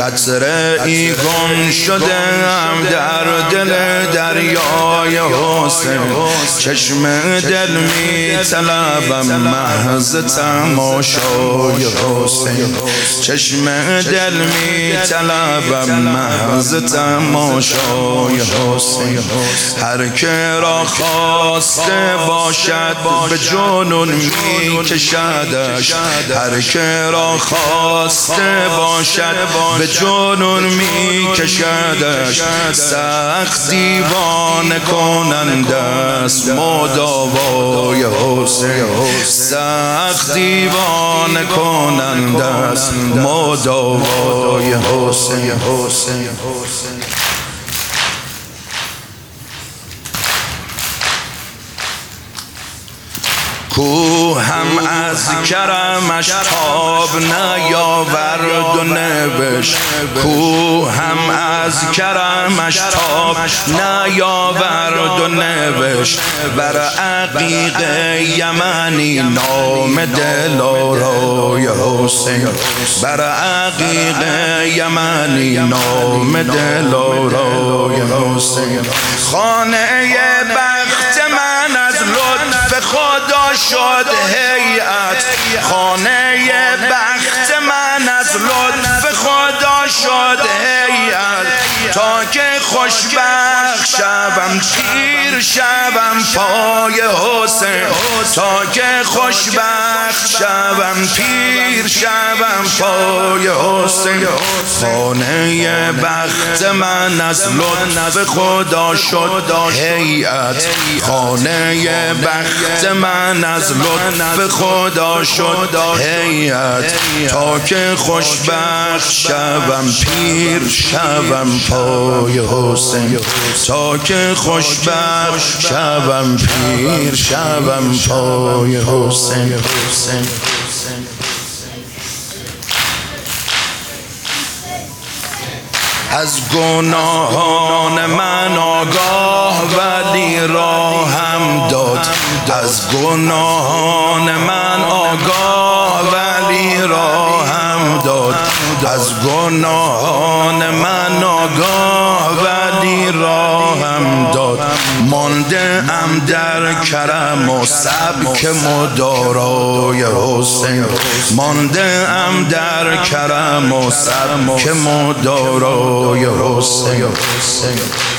قطره ای گم شدم در دل دریای حسین. چشم دل می طلبم محض تماشای حسین. چشم دل می طلبم محض تماشای حسین. هر که را خواسته باشد به جنون می کشدش. هر که را خواسته باشد به جنون می کشدش. سخت دیوانه کننده است مداوای حسین. سخت دیوانه کننده است مداوای حسین. کوه هم از کرمش تاب نیاورد و نوشت. کوه هم از کرمش تاب نیاورد و نوشت. بر عقیق یمنی نام دلارای حسین. بر عقیق یمنی نام دلارای حسین. خانه بخت من از لطف خدا شد هیئت. خانه بخت من از لطف خدا شد هیئت. تا که خوشبخت شوم پیر شوم پای حسین. تا که خوشبخت شوم پیر شوم پای حسین. خانه بخت من از لطف خدا شد هیئت. خانه بخت من از لطف خدا شد هیئت. تا که خوشبخت شوم پیر شوم پای حسین. تا که خوشبخت شوم پیر شوم پای حسین. از گناهان من آگاه ولی راهم داد. از گناهان من آگاه ولی راهم داد. از گناهان من آگاه ولی راهم داد. مانده ام در کرم و سبک مدارای حسین. مانده ام در کرم و سبک مدارای حسین.